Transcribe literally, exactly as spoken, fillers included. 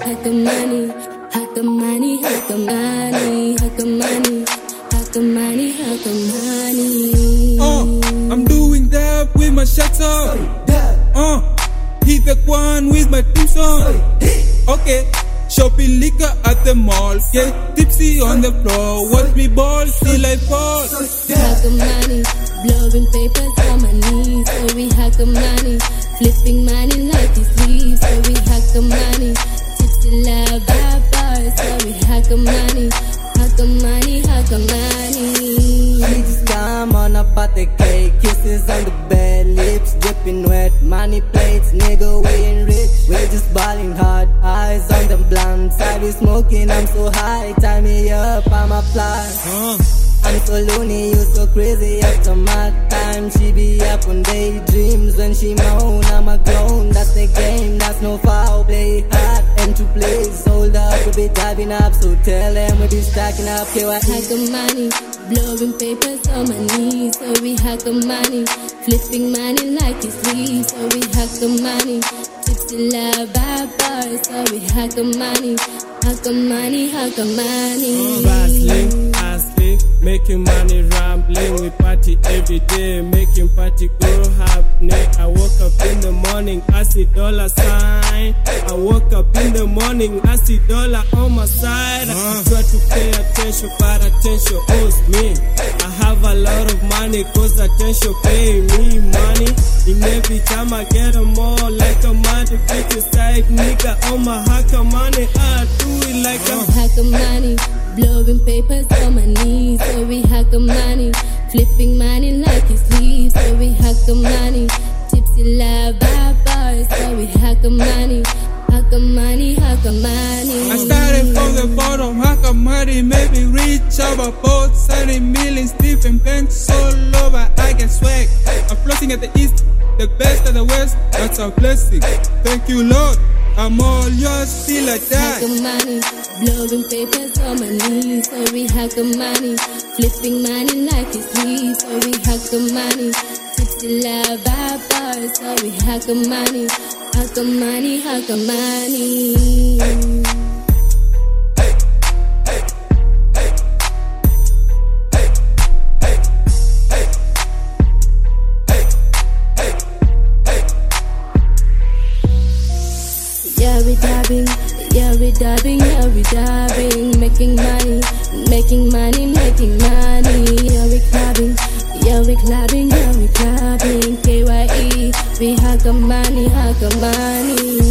Hakamani, Hakamani, Hakamani, Hakamani, Hakamani, Hakamani. Uh, I'm doing that with my shots up. Uh, hit the one with my team song. Okay, shopping liquor at the mall. Get tipsy on the floor. Watch me ball till I fall. Hakamani, blowing papers on my knees. So we Hakamani, flipping money like it's leaves. So we Hakamani, tipsy love bad bars. So we Hakamani, Hakamani, Hakamani. She just come on up at the cake, kisses on the bed, lips dripping wet, money plates, nigga we ain't rich, we just balling hard, eyes on them blunts, I be smoking, I'm so high, tie me up, I'm a fly. Uh. I'm so loony, you so crazy after my time. She be up on daydreams when she moan. I'm a clone, that's the game, that's no foul. Play hard and to play sold up, we be diving up. So tell them we be stacking up. K Y E Hakamani, blowing papers on my knees. So we Hakamani, flipping money like it's leaves. So we Hakamani, tipsy love bad bars. So we Hakamani, Hakamani, Hakamani. Bustling, hustling, making money rambling. We party every day, making party go happening. I woke up in the morning, I see dollar sign. I woke up in the morning, I see dollar on my side. I try to pay attention, but attention owes me. I have a lot of money, cause attention pay me money. And every time I get them all, like a mad bitch side nigga on my Hakamani, I do it like a Hakamani, blowing papers on my knees. So we Hakamani, flipping money like it's leaves. So we Hakamani, tipsy love bad bars. So we Hakamani, Hakamani, Hakamani. I started from the bottom, Hakamani made me reach over both, signing millions, different banks all over. I get swag. I'm floating at the east, the best of the west. That's a blessing. Thank you, Lord. I'm all yours, feel like that. Hakamani, blowing papers on my knees. So we Hakamani, flipping money like it's leaves. So we Hakamani, tipsy love bad bars. So we Hakamani, Hakamani, Hakamani. Yeah, we dabbing, yeah, we dabbing, yeah, we dabbing, making money, making money, making money. Yeah, we clubbing, yeah, we clubbing, yeah, we clubbing. K Y E, we Hakamani, Hakamani.